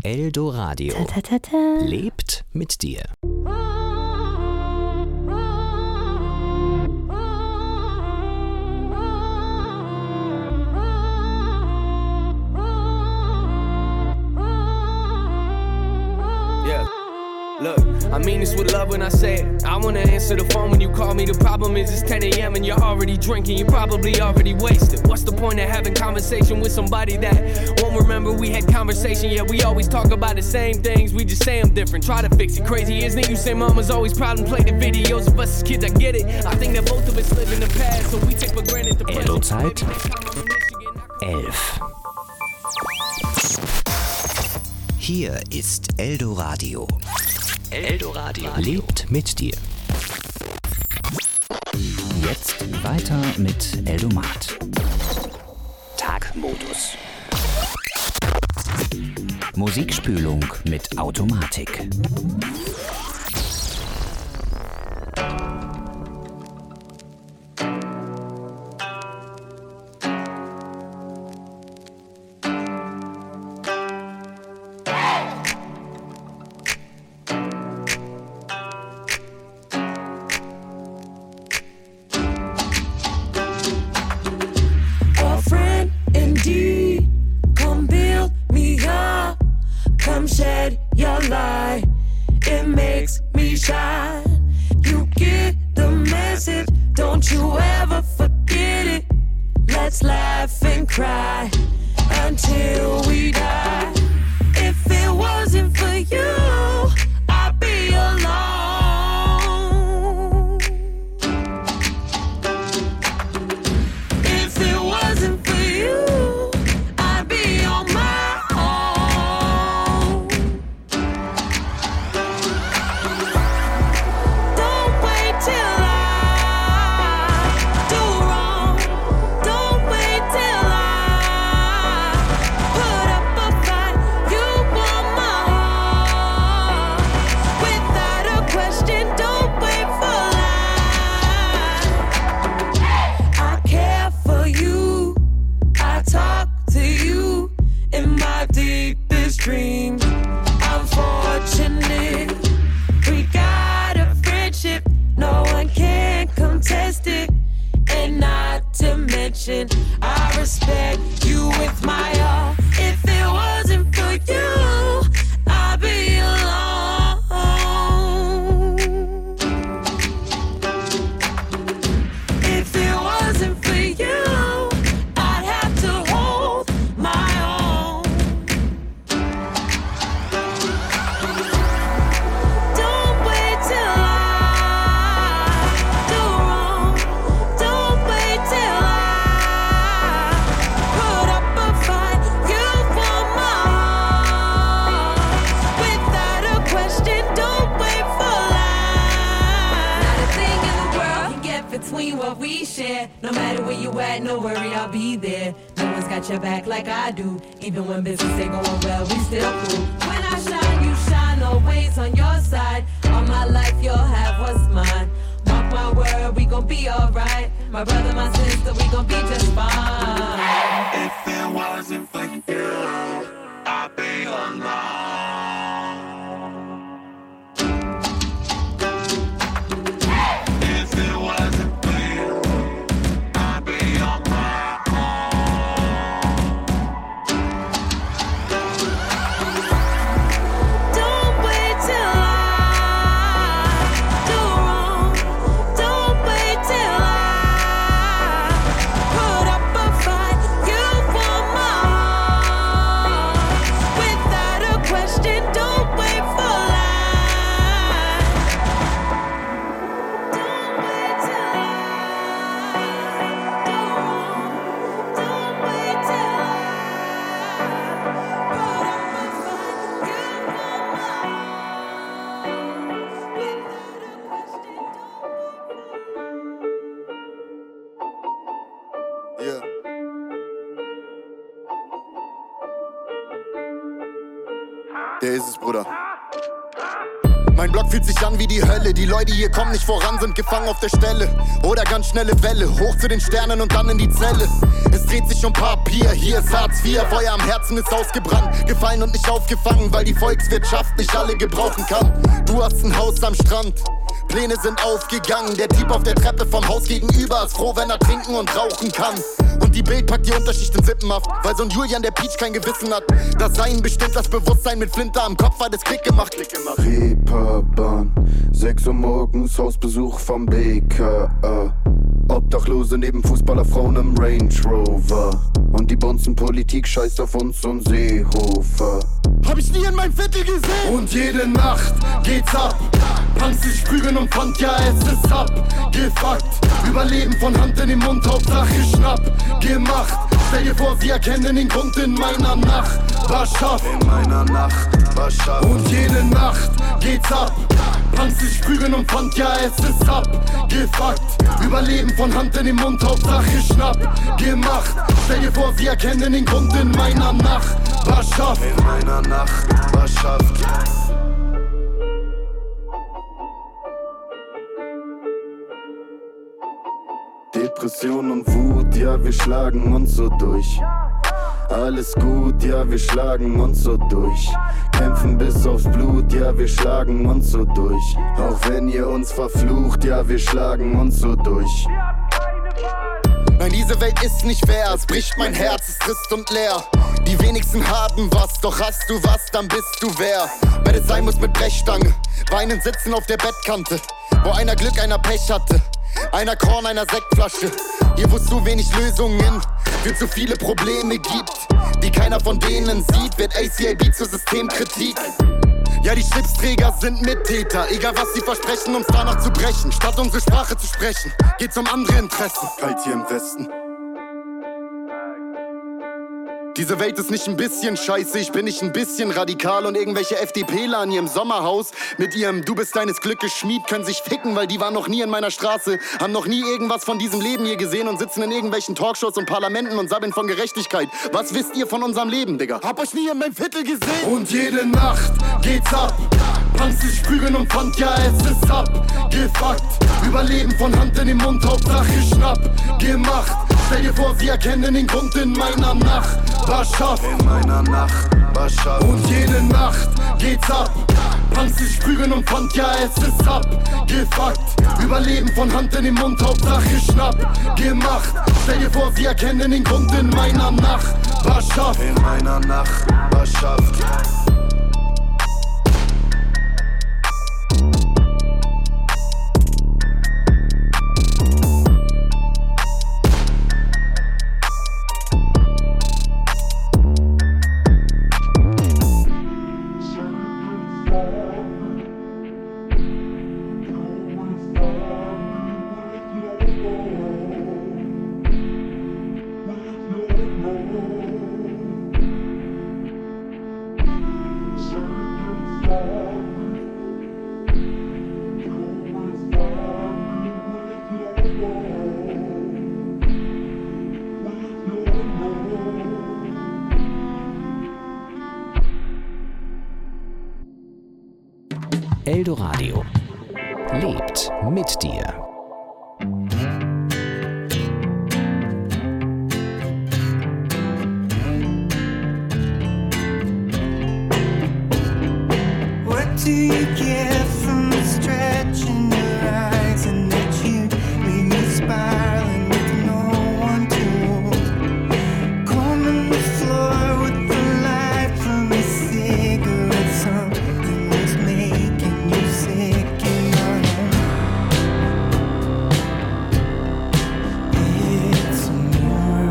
Eldoradio. Lebt mit dir. Look, I mean this with love when I say it. I wanna answer the phone when you call me. The problem is it's 10 a.m. and you're already drinking. You're probably already wasted. What's the point of having conversation with somebody that won't remember we had conversation? Yeah, we always talk about the same things. We just say them different. Try to fix it. Crazy, isn't it? You say mama's always proud and play the videos of us as kids. I get it. I think that both of us live in the past, so we take for granted the present. Eldo-Zeit 11. Hier ist Eldoradio. Eldoradio lebt mit dir. Jetzt weiter mit Eldomat. Tagmodus. Musikspülung mit Automatik. Even when business ain't going well, we still cool. When I shine, you shine, always on your side. All my life, you'll have what's mine. Mark my word, we gon' be alright. My brother, my sister, we gon' be just fine. If it wasn't for you, I'd be alone. Der ist es, Bruder. Mein Block fühlt sich an wie die Hölle. Die Leute hier kommen nicht voran, sind gefangen auf der Stelle. Oder ganz schnelle Welle, hoch zu den Sternen und dann in die Zelle. Es dreht sich um Papier, hier ist Hartz IV. Feuer am Herzen ist ausgebrannt, gefallen und nicht aufgefangen, weil die Volkswirtschaft nicht alle gebrauchen kann. Du hast ein Haus am Strand, Pläne sind aufgegangen. Der Typ auf der Treppe vom Haus gegenüber ist froh, wenn er trinken und rauchen kann. Und die Bild packt die Unterschicht in Sippenhaft, weil so ein Julian, der Peach kein Gewissen hat. Das Sein bestimmt das Bewusstsein, mit Flinte am Kopf hat es Klick gemacht. Reeperbahn, 6 Uhr morgens, Hausbesuch vom BKA. Obdachlose neben Fußballerfrauen im Range Rover. Und die Bonzenpolitik scheißt auf uns und Seehofer. Hab ich nie in meinem Viertel gesehen. Und jede Nacht geht's ab. Punks sich prügeln und Pfand, ja es ist ab. Gefuckt, Überleben von Hand in den Mund, Hauptsache Schnapp. Gemacht, stell dir vor, sie erkennen den Grund in meiner Nachbarschaft. In meiner Nachbarschaft. Und jede Nacht geht's ab. Punks sich prügeln und Pfand, ja es ist ab. Gefuckt, Überleben von Hand in den Mund, Hauptsache Schnapp. Gemacht, stell dir vor, sie erkennen den Grund in meiner Nachbarschaft. In meiner Nachbarschaft. Depression und Wut, ja wir schlagen uns so durch. Alles gut, ja wir schlagen uns so durch. Kämpfen bis aufs Blut, ja wir schlagen uns so durch. Auch wenn ihr uns verflucht, ja wir schlagen uns so durch. Nein, diese Welt ist nicht fair, es bricht mein Herz, ist trist und leer. Die wenigsten haben was, doch hast du was, dann bist du wer. Wenn es sein muss mit Brechstange, weinend sitzen auf der Bettkante. Wo einer Glück, einer Pech hatte, einer Korn, einer Sektflasche. Hier wo es zu wenig Lösungen für zu viele Probleme gibt, die keiner von denen sieht, wird ACAB zur Systemkritik. Ja, die Schlipsträger sind Mittäter, egal was sie versprechen, uns danach zu brechen. Statt unsere Sprache zu sprechen, geht's um andere Interessen. Kalt hier im Westen. Diese Welt ist nicht ein bisschen scheiße, ich bin nicht ein bisschen radikal. Und irgendwelche FDPler in ihrem Sommerhaus mit ihrem Du bist deines Glückes Schmied können sich ficken, weil die waren noch nie in meiner Straße, haben noch nie irgendwas von diesem Leben hier gesehen und sitzen in irgendwelchen Talkshows und Parlamenten und sabbeln von Gerechtigkeit. Was wisst ihr von unserem Leben, Digga? Hab euch nie in meinem Viertel gesehen. Und jede Nacht geht's ab. Punks sich prügeln und Pfand, ja es ist ab. Gefuckt, Überleben von Hand in den Mund, Hauptsache Schnapp. Gemacht, stell dir vor, sie erkennen den Grund in meiner Nachbarschaft. In meiner Nachbarschaft. Und jede Nacht geht's ab. Punks sich prügeln und Pfand, ja es ist ab. Gefuckt, Überleben von Hand in den Mund, Hauptsache Schnapp. Gemacht, stell dir vor, sie erkennen den Grund in meiner Nachbarschaft. In meiner Nachbarschaft. Eldoradio lebt mit dir. What do you get from stretching your eyes and that you leave me spiraling with no one to hold? Combing the floor with the light from a cigarette, something that's making you sick in your home. It's a mirror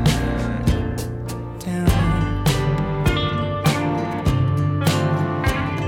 down.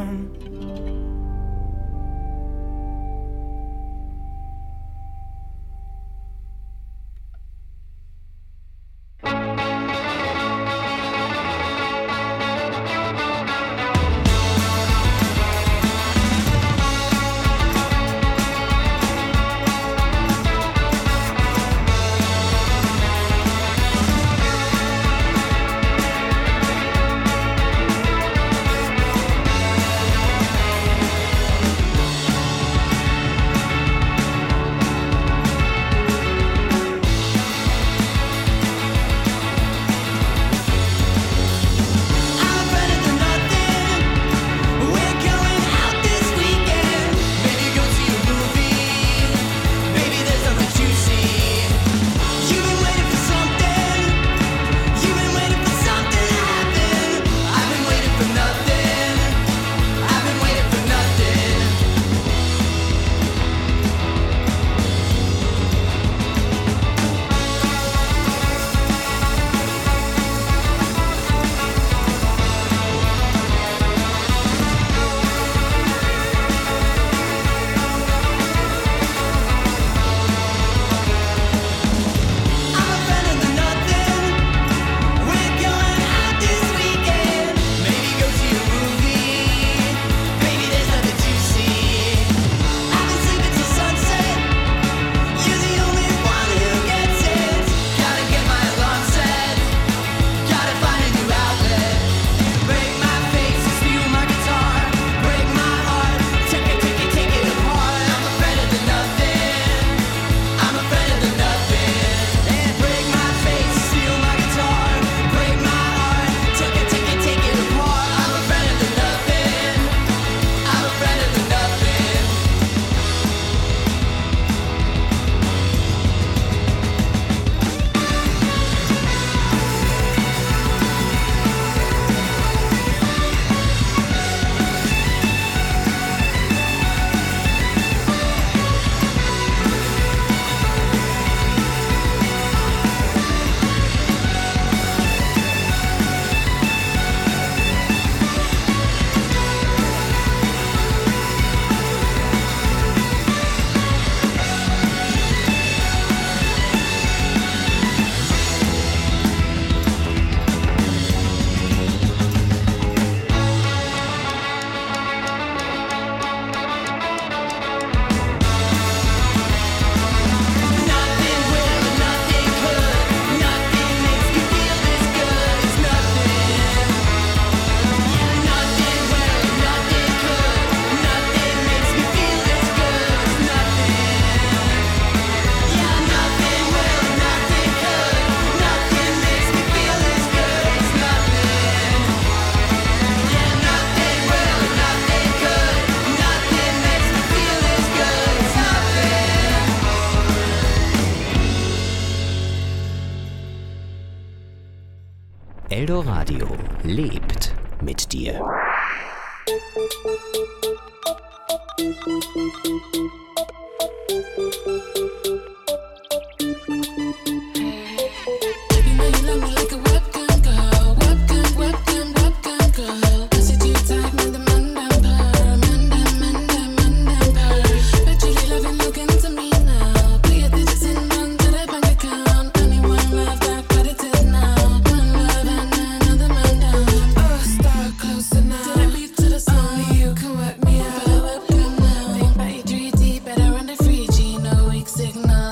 down. Eldoradio lebt mit dir. Signal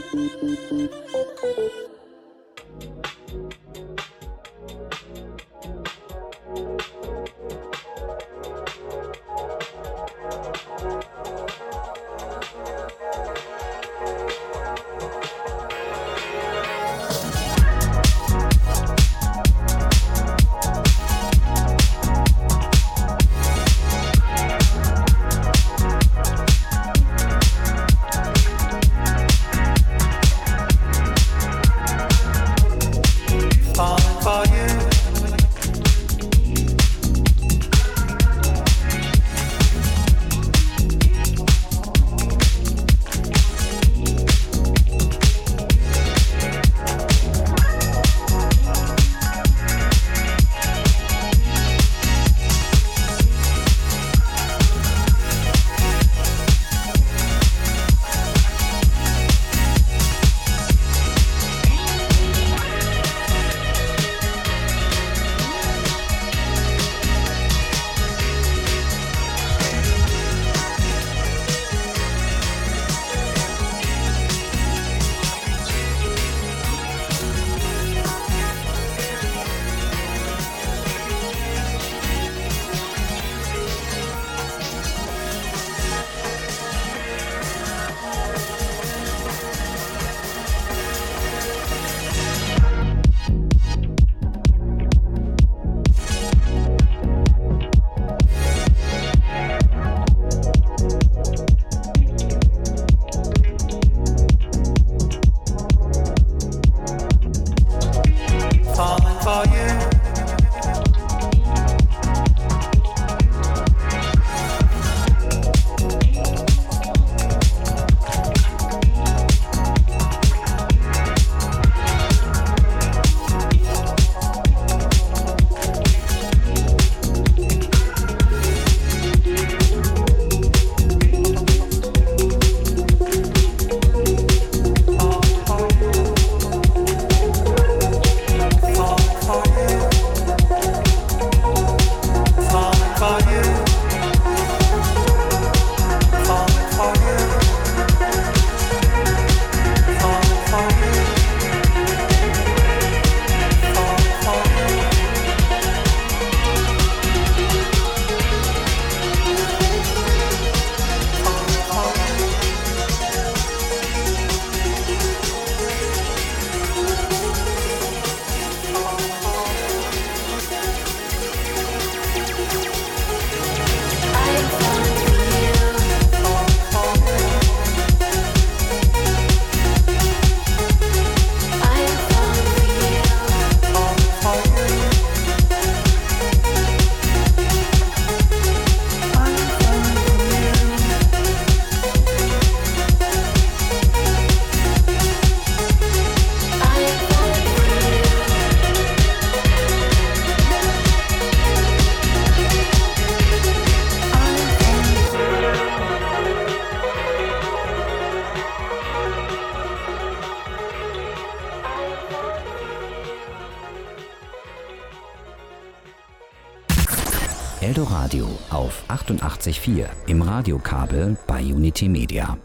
Eldoradio auf 88.4 im Radiokabel bei Unity Media.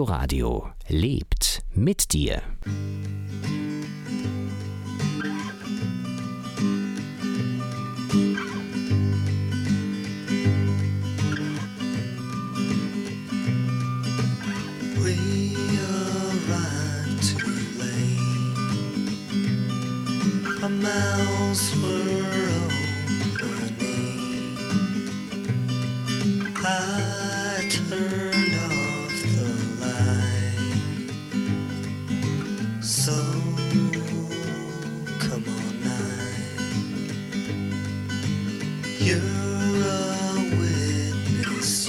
Eldoradio lebt mit dir. Our mouths were opening. I turned off the light. So come on, night. You're a witness,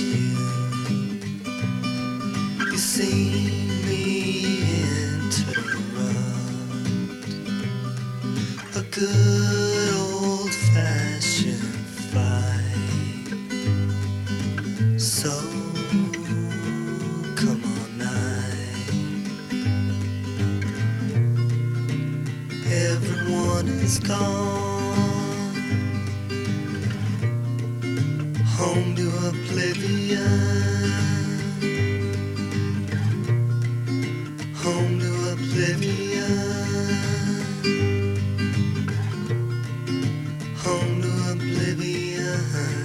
you see me interrupt a good old-fashioned fight. So come on, night. Everyone is gone home to oblivion. Home to oblivion. Home to oblivion.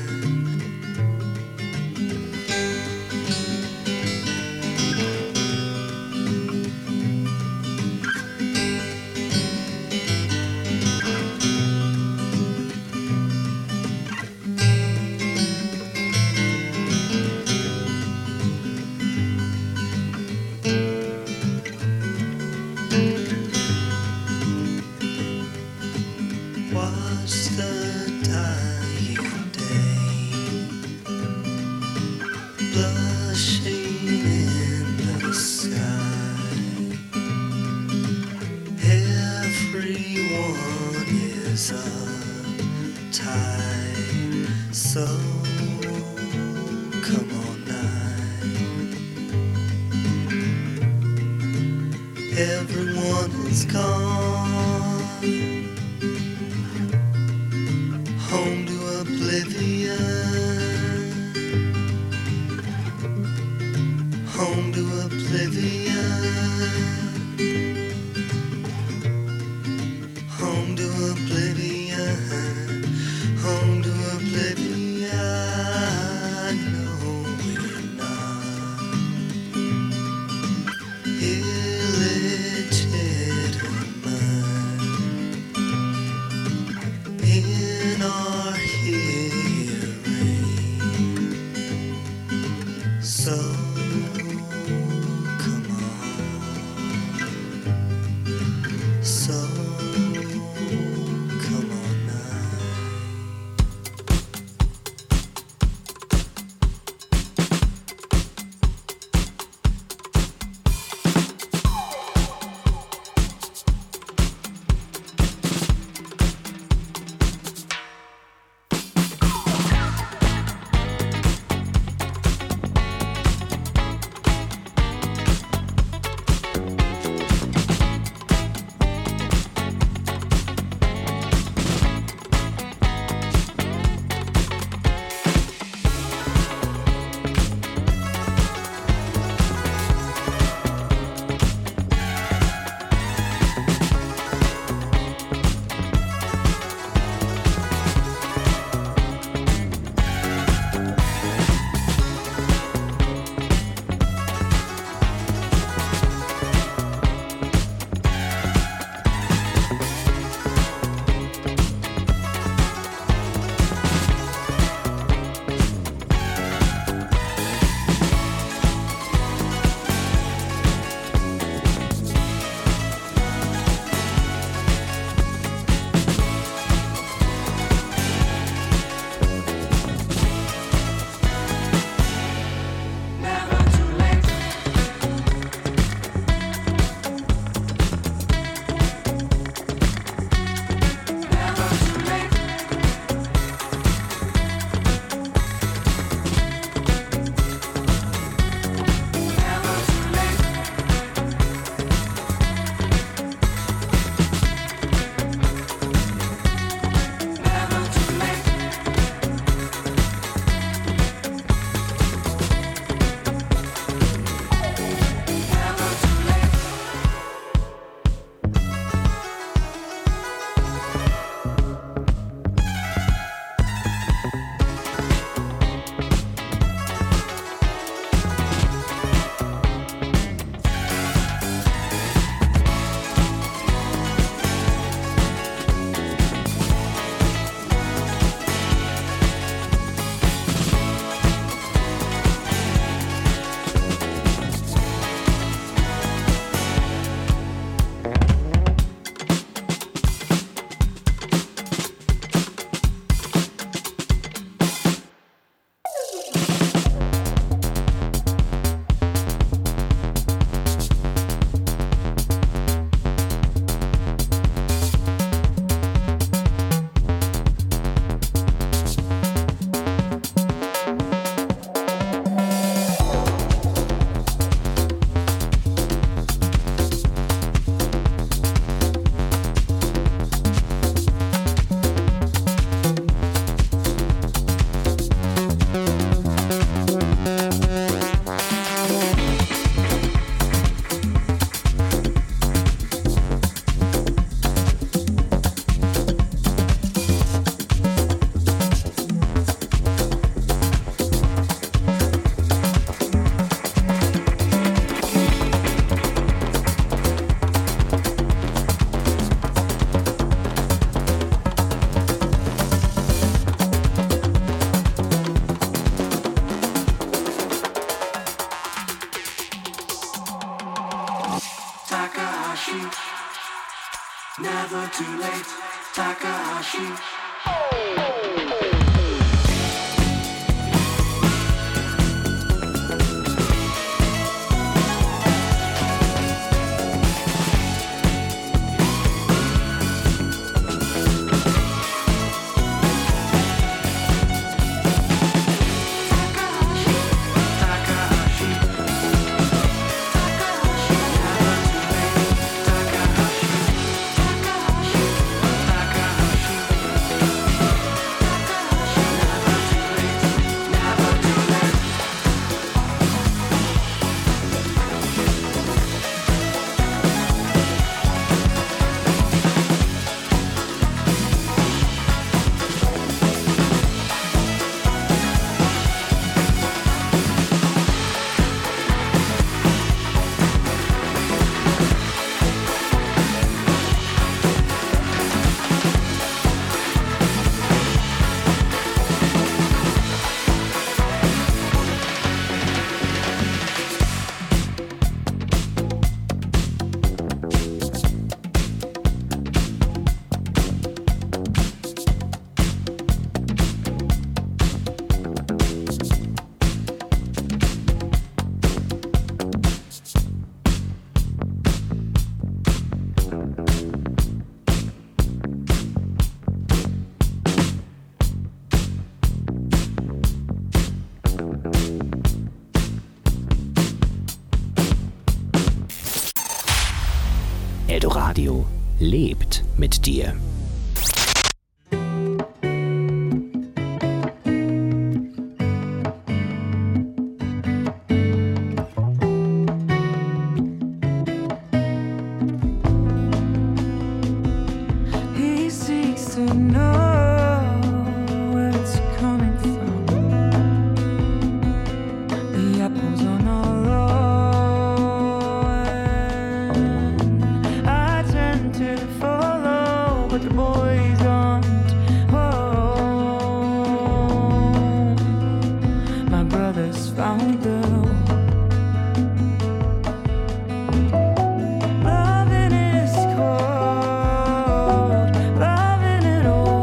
Watch the dying day, blushing in the sky. Everyone is uptight, so come on, night. Everyone is gone home to oblivion. Home to oblivion. Home to oblivion. Home to oblivion. No, we're not illegitimate. Eldoradio lebt mit dir. Loving it all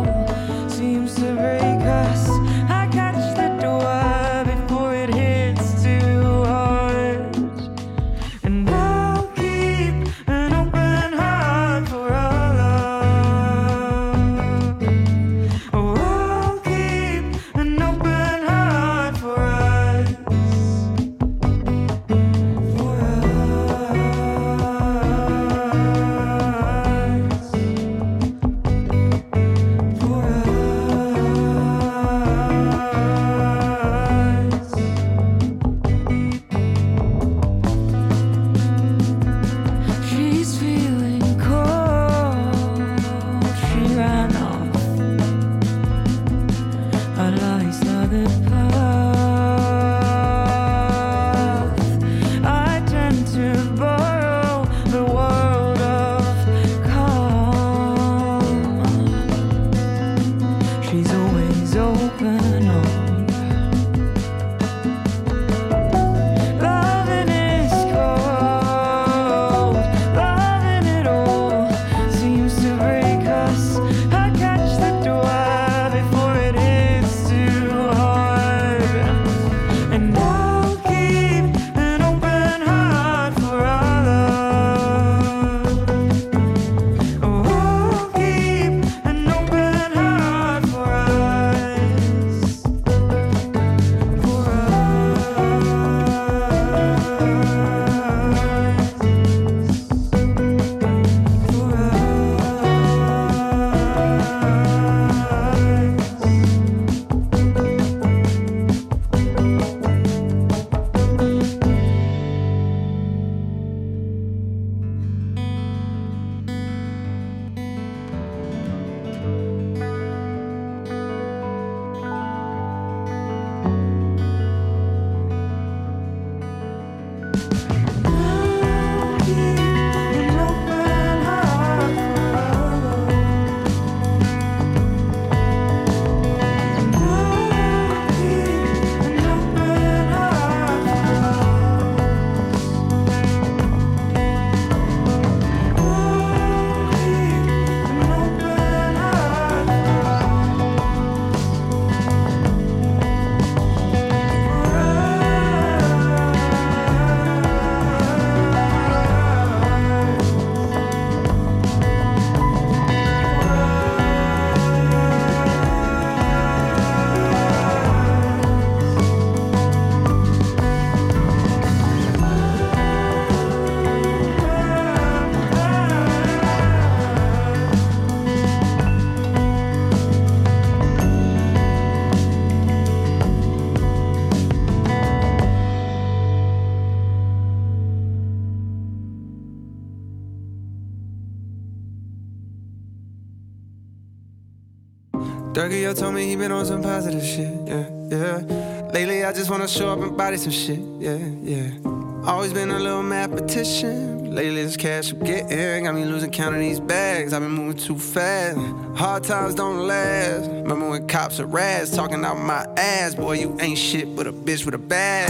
Durkio told me he been on some positive shit, yeah. Lately I just wanna show up and body some shit, yeah. Always been a little mathematician. Lately this cash I'm getting got me losing count of these bags. I've been moving too fast. Hard times don't last. Remember when cops are rats talking out my ass? Boy, you ain't shit but a bitch with a badge.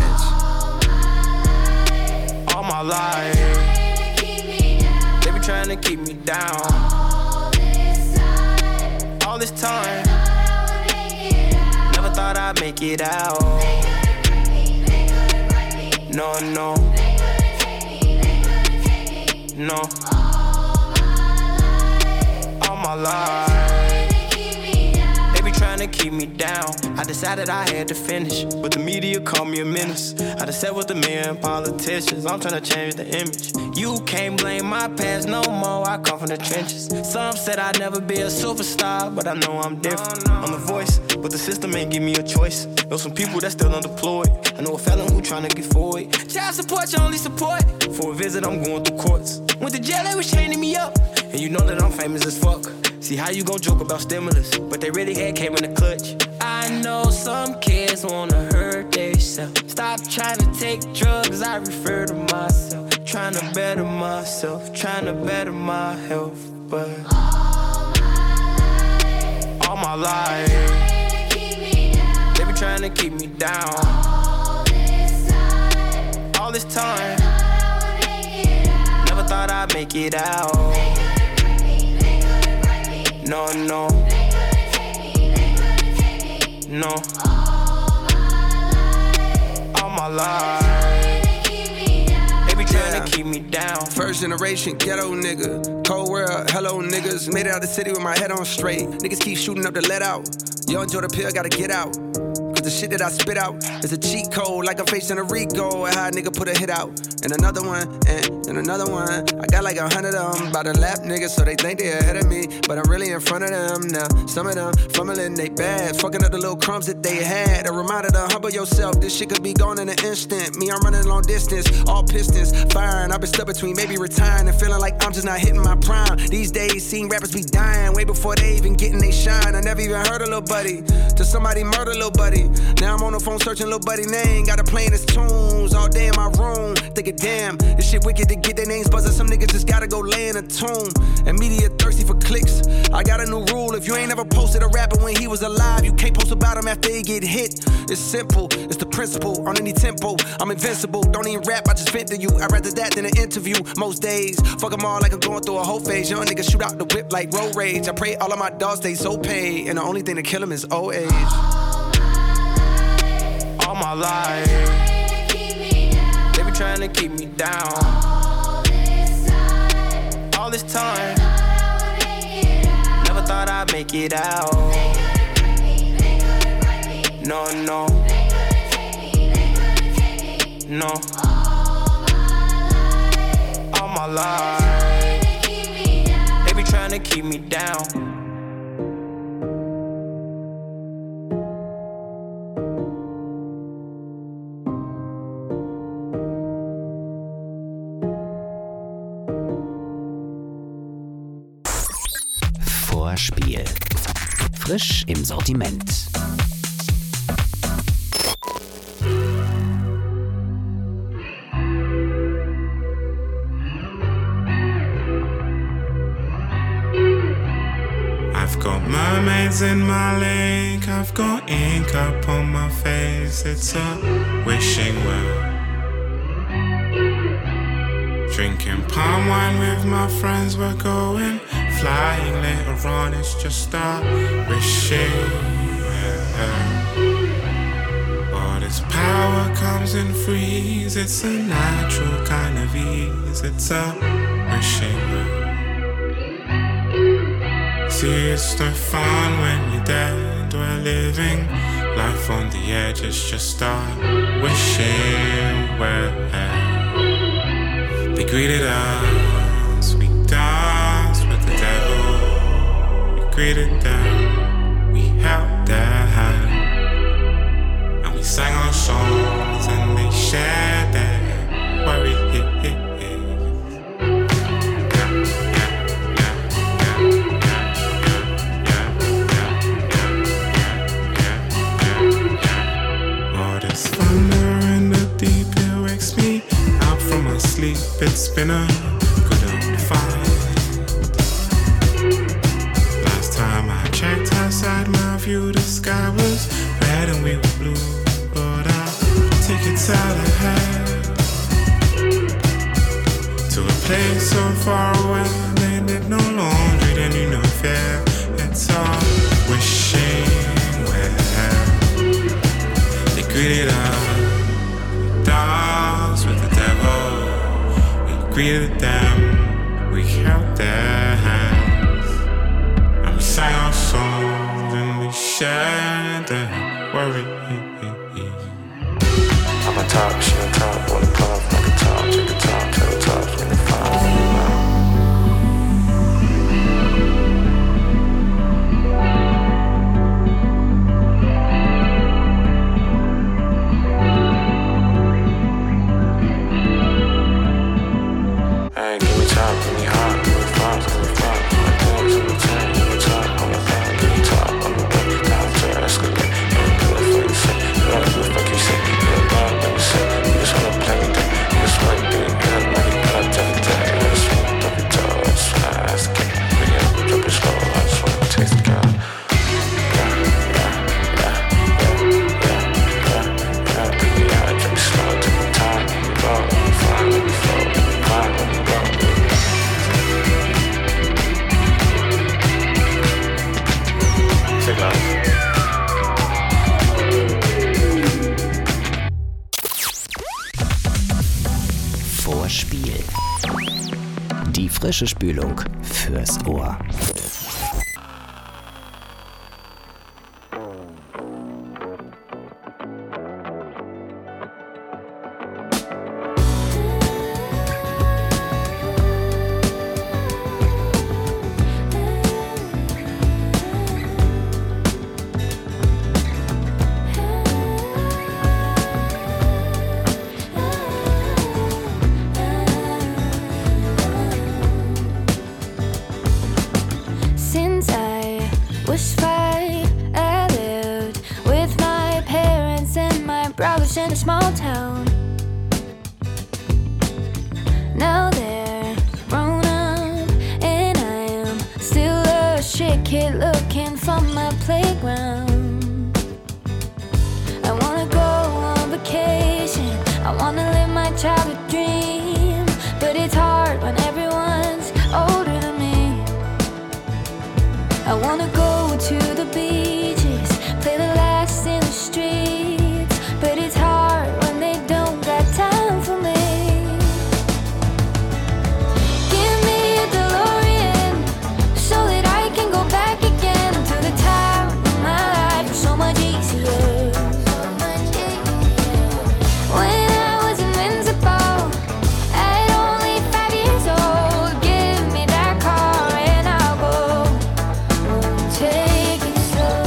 All my life, they be trying to keep me down. All this time, never thought I'd make it out. No. All my life, they be trying to keep me down. I decided I had to finish, but the media called me a menace. I done sat with the million politicians, I'm trying to change the image. You can't blame my past no more, I come from the trenches. Some said I'd never be a superstar, but I know I'm different. I'm the voice, but the system ain't give me a choice. Know some people that still unemployed. I know a felon who tryna get forward. Child support, your only support. For a visit, I'm going through courts. Went to jail, they was chaining me up. And you know that I'm famous as fuck. See how you gon' joke about stimulus, but they really had came in the clutch. I know some kids wanna hurt themselves. Stop trying to take drugs, I refer to myself. Trying to better myself, trying to better my health. But all my life, they be trying to keep me down. All this time, never thought I'd make it out. No. All my life, they be trying to keep me down. First generation ghetto nigga, cold world, hello niggas. Made it out the city with my head on straight. Niggas keep shooting up the let out. Yo, enjoy the pill, gotta get out. Cause the shit that I spit out is a cheat code, like I'm facing a Rico. And how a nigga put a hit out, and another one, and another one. I got like 100 of them by the lap niggas, so they think they ahead of me, but I'm really in front of them now. Some of them fumbling they bad, fucking up the little crumbs that they had. A reminder to humble yourself, this shit could be gone in an instant. Me, I'm running long distance, all pistons firing. I've been stuck between maybe retiring and feeling like I'm just not hitting my prime. These days, seeing rappers be dying way before they even getting they shine. I never even heard a little buddy till somebody murder little buddy. Now I'm on the phone searching little buddy name, got her playing his tunes all day in my room. Thinking, damn, this shit wicked to get their names buzzing. Some niggas just gotta go lay in a tomb. And media thirsty for clicks. I got a new rule, if you ain't ever posted a rapper when he was alive, you can't post about him after he get hit. It's simple, it's the principle, on any tempo. I'm invincible, don't even rap, I just vent to you. I'd rather that than an interview most days. Fuck them all like I'm going through a whole phase. Young niggas shoot out the whip like road rage. I pray all of my dogs stay so paid, and the only thing to kill them is old age. All my life, they be trying to keep me down. All this time, never thought I'd make it out. No. All my life, they be trying to keep me down. Vorspiel. Frisch im Sortiment. I've got mermaids in my lake, I've got ink up on my face, it's a wishing well. Drinking palm wine with my friends, we're going flying later on, it's just a wishing well. All this power comes in freeze, it's a natural kind of ease, it's a wishing well. See, it's no fun when you're dead, we're living life on the edge, it's just a wishing well. They greeted us, we danced with the devil. We greeted them, we held their hand, and we sang our songs and they shared their worries. been a good old fight. Last time I checked outside my view, the sky was red and we were blue. But I'll take it out ahead to a place so far away. They did no laundry, they knew no fear. It's all wishing well. They greeted us, dogs with the devil. We greeted them, we held their hands, and we sang our songs and we shared their worries. I'm on top, she on top, wanna puff, like a top, take a top, tell the tops when they find. Vorspiel. Die frische Spülung fürs Ohr. In a small town. Now they're grown up, and I am still a shit kid looking for my playground. I wanna go on vacation, I wanna live my childhood dream, but it's hard when everyone's older than me. I wanna go to the beaches, play the last in the streets, but it's hard when they don't got time for me. Give me a DeLorean so that I can go back again to the time when my life was so much easier. When I was invincible at only 5 years old, give me that car and I'll go. Take it slow.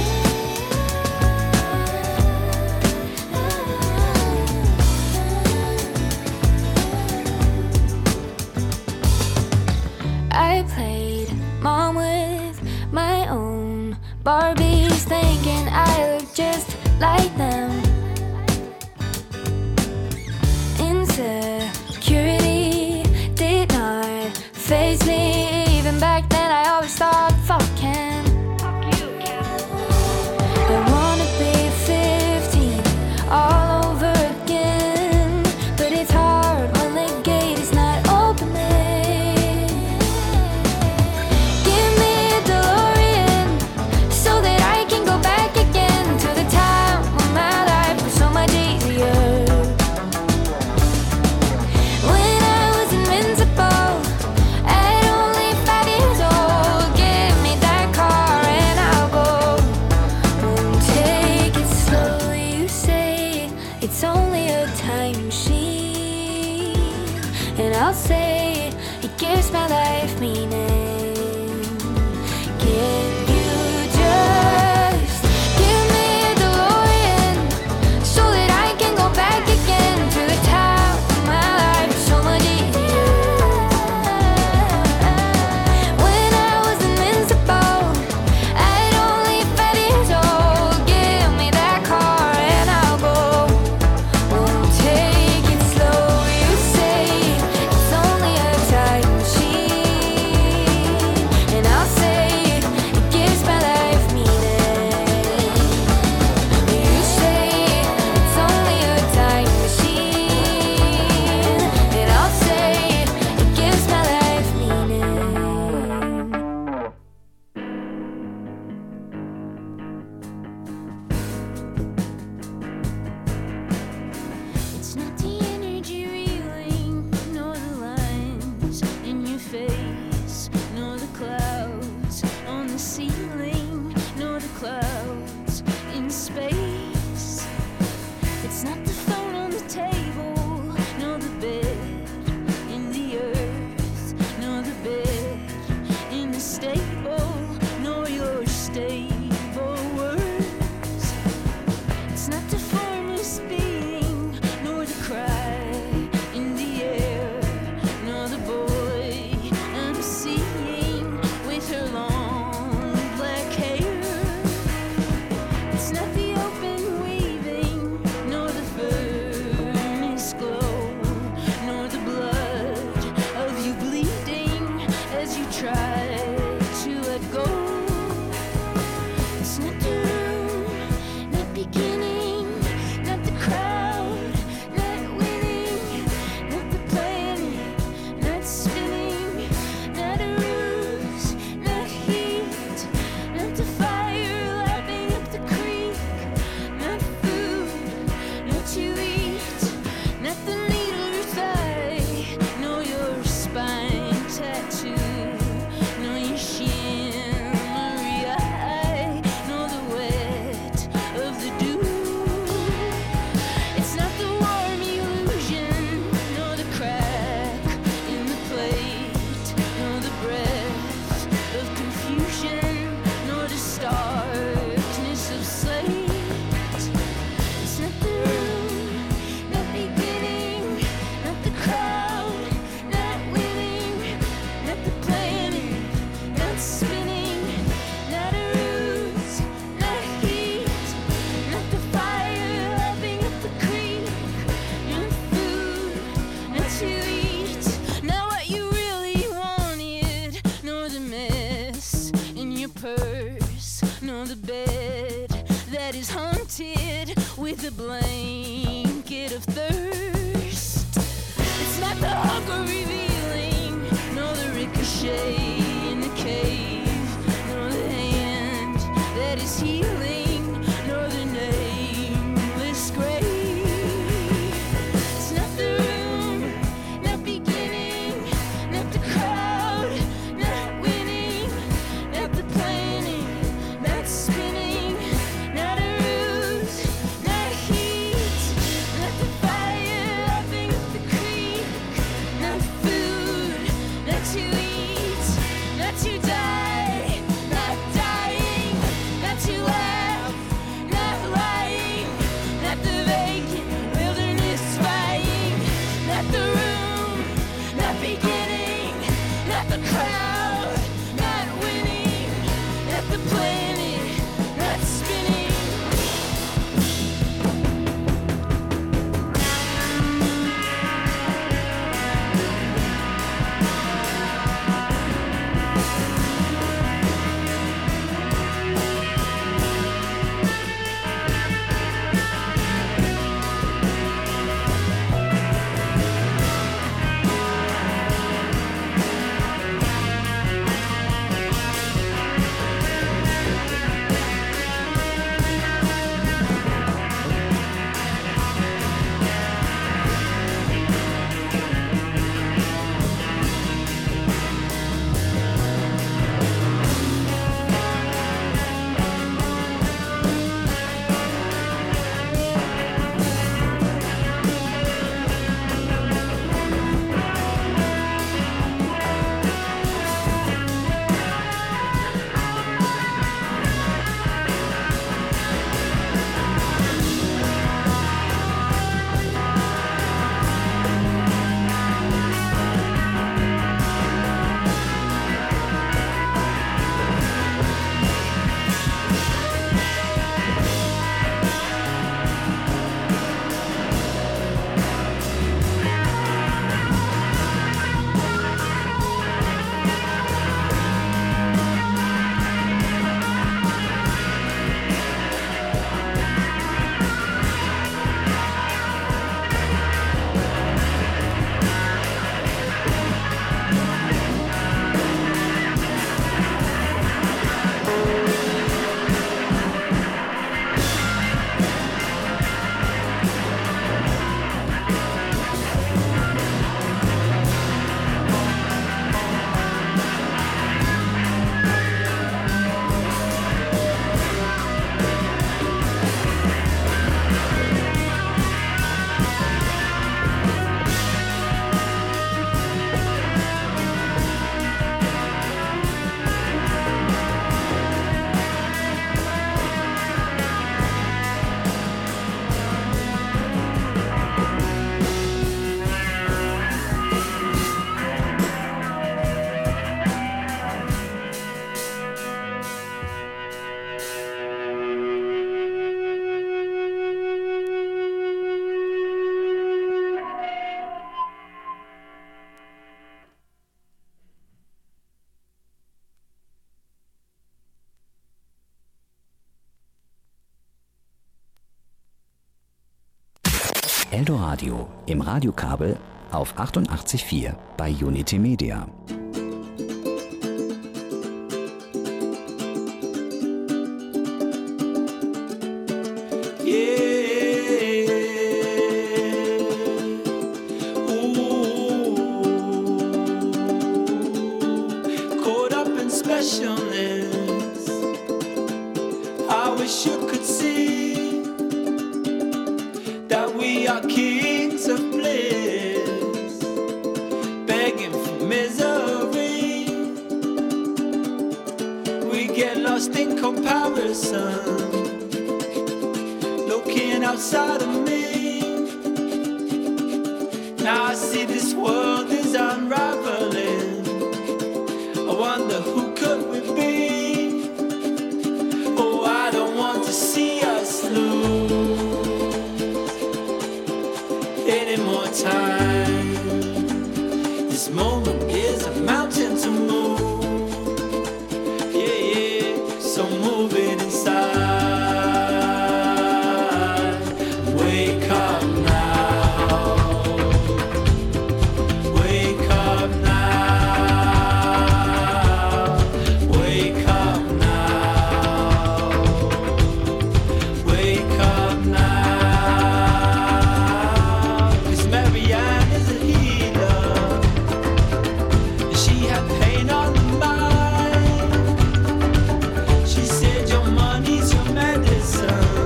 I played mom with my own Barbies, thinking I look just like them. Insecurity did not faze me. Even back then I always thought, fuck Ken. I wanna be 15 all over again, but it's hard when the gate is not opening. Give me a DeLorean so that I can go back again to the time when my life nurse, nor the bed that is haunted with a blanket of thirst. It's not the hunger revealing, nor the ricochet in the cave, nor the hand that is healing, nor the nameless grave. It's not the room, not beginning, not the crowd, not winning, not the planning, not spinning, not a ruse, not heat, not the fire laughing up the creek, not food, not to eat, not to die, not dying, not to laugh, not lying, not the vacant wilderness spying, not the room, not beginning, not the crowd, not winning, not the planet, not spinning. Eldoradio im Radiokabel auf 88.4 bei Unity Media. Caught up in specialness, I wish you could see that we are kings of bliss, begging for misery. We get lost in comparison, looking outside of me. Now I see this world is unraveling. I wonder who could we be? Oh, I don't want to see us lose any more time. This moment is a mountain to move. Yeah, yeah. So move it inside. Wake up now. Wake up now. Wake up now. Wake up now. 'Cause Marianne is a healer, and she had pain on the mind. She said your money's your medicine,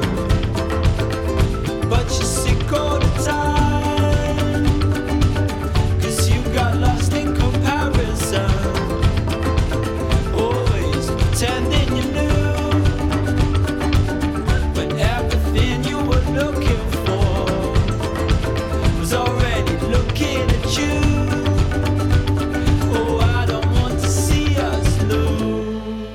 but you're sick all the time. 'Cause you got lost in comparison, always pretending you knew, but everything you were looking for was already looking at you. Oh, I don't want to see us lose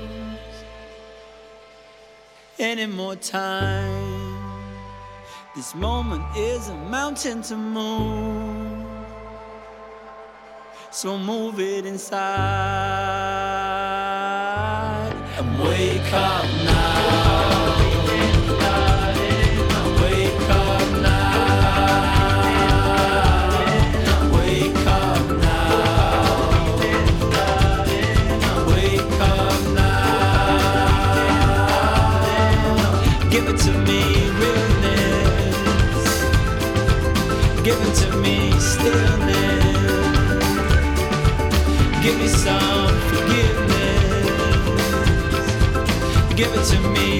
any more time. This moment is a mountain to move, so move it inside and wake up now. Wake up now. Wake up now. Wake up now. Give it to me, realness. Give it to me, stillness. Give me some forgiveness. Give it to me.